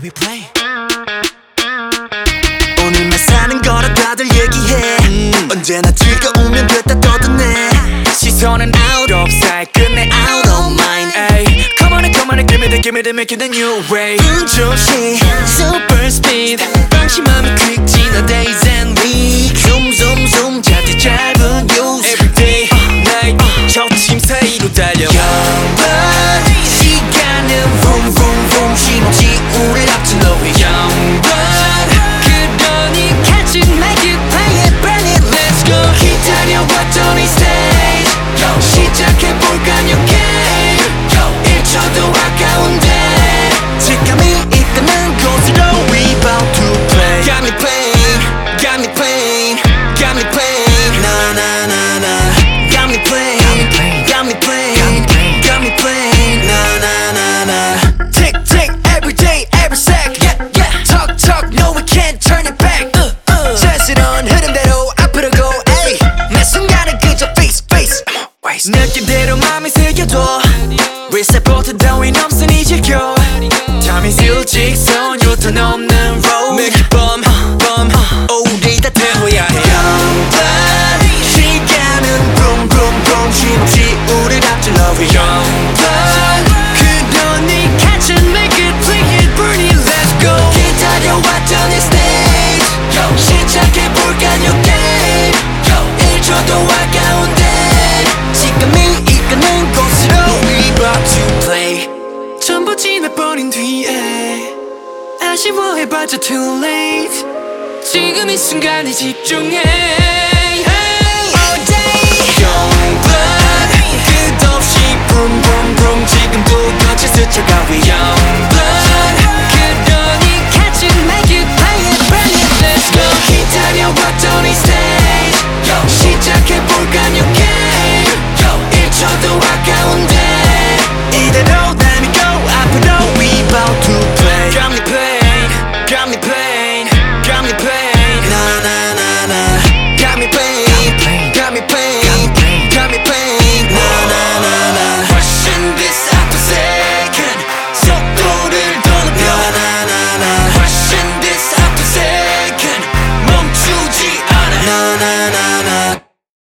we play. 오늘만 사는 거라 다들 얘기해. 언제나 즐거우면 됐다 떠드네. 시선은 out of sight 끝내 out of mind. Ay, come on and give me the make it a new way. 조시 super speed 방심하면 quick 지나 days and weeks. zoom zoom zoom 자태 짧은 use everyday night 저팀 사이로 달려. 영원 시간은 vroom vroom vroom 쉼없이 우릴 앞진 너의 영원. 그러니 catch it make it play it burn it let's go. 기다려왔던 이 stage 시작해볼까 new game. 1초도 아까운데 직감이 이끄는 곳으로 we about to play. Got me playing, got me playing, got me playing na na na na. Got me playing, got me playing, got me playing na na na na. Tick tick every day every sec yeah yeah. Talk talk no we can't turn it back. 자연스러운 흐름대로 앞으로 go ay. 매 순간은 그저 face face 느낌대로 맘이 새겨둬. Reset 버튼 따윈 없으니 즐겨. Time is 일직선 유턴 없는 road. Make it bum bum 우리 다 태워야 해. 영원 시간은 vroom vroom vroom 쉼없이 우릴 앞질러. 영원 그러니 catch it make it play it burn it let's go. 기다려왔던 이 stage 시작해볼까 new game. 1초도 아까운데 지금이 이끄는 곳으로 we about to play. 전부 지나버린 뒤에 아쉬워해봤자 too late. 지금 이 순간에 집중해. All day 영원 끝없이 boom boom